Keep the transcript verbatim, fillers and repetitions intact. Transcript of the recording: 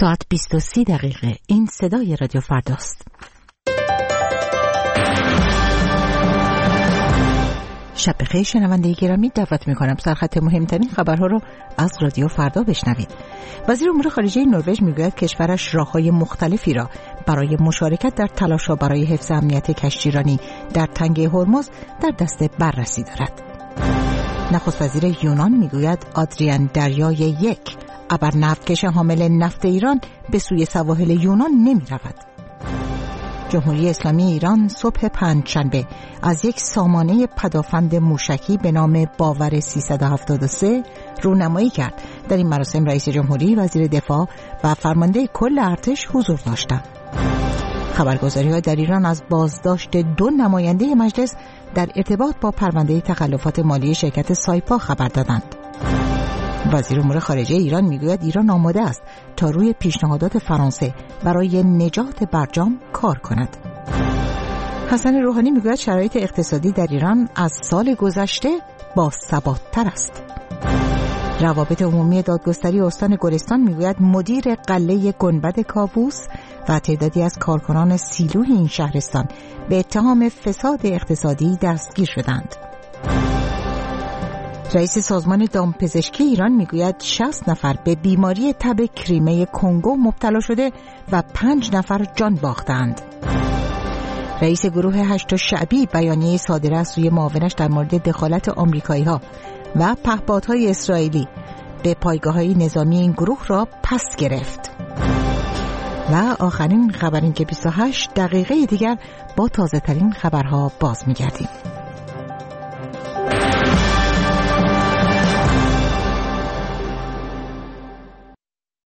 ساعت بیست و سی دقیقه. این صدای رادیو فرداست. شب بخیر شنونده گرامی، دعوت می‌کنم سرخط مهمترین خبرها رو از رادیو فردا بشنوید. وزیر امور خارجه نروژ میگوید کشورش راه‌های مختلفی را برای مشارکت در تلاش‌ها برای حفظ امنیت کشتیرانی در تنگه هرمز در دست بررسی دارد. نخست وزیر یونان میگوید آدریان دریای یک ابر نفتکش حامل نفت ایران به سوی سواحل یونان نمی رود. جمهوری اسلامی ایران صبح پنجشنبه از یک سامانه پدافند موشکی به نام باور سیصد و هفتاد و سه رونمایی کرد. در این مراسم رئیس جمهوری، وزیر دفاع و فرمانده کل ارتش حضور داشتند. خبرگزاری‌ها در ایران از بازداشت دو نماینده مجلس در ارتباط با پرونده تخلفات مالی شرکت سایپا خبر دادند. وزیر امور خارجه ایران میگوید ایران آماده است تا روی پیشنهادات فرانسه برای نجات برجام کار کند. حسن روحانی میگوید شرایط اقتصادی در ایران از سال گذشته با ثبات‌تر است. روابط عمومی دادگستری استان گلستان میگوید مدیر قلعه گنبد کاووس و تعدادی از کارکنان سیلوی این شهرستان به اتهام فساد اقتصادی دستگیر شدند. رئیس سازمان دامپزشکی ایران میگوید شصت نفر به بیماری تب کریمه کنگو مبتلا شده و پنج نفر جان باختند. رئیس گروه هشت شعبی بیانیه صادره از سوی معاونش در مورد دخالت آمریکایی‌ها و پهپادهای اسرائیلی به پایگاه‌های نظامی این گروه را پس گرفت. و آخرین خبر این که بیست و هشت دقیقه دیگر با تازه ترین خبرها باز می‌گردیم.